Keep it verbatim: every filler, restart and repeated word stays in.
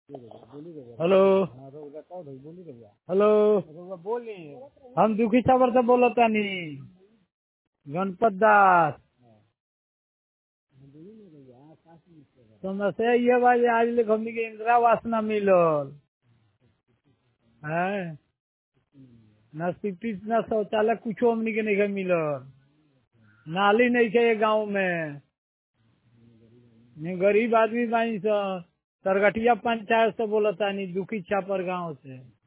Hello hello हम दुखी छावर से बोलतानी गणपत दास। समस्या ये बा जे आज ले हमनी के इंदिरा आवास ना मिलल है, ना सिटी ना शौचालय कुछो हमनी के नहीं मिलल, नाली नहीं है ये गाँव में। नहीं गरीब आदमी बानी स सरगठिया पंचायत से बोलतानी दुखी छापर गाँव से।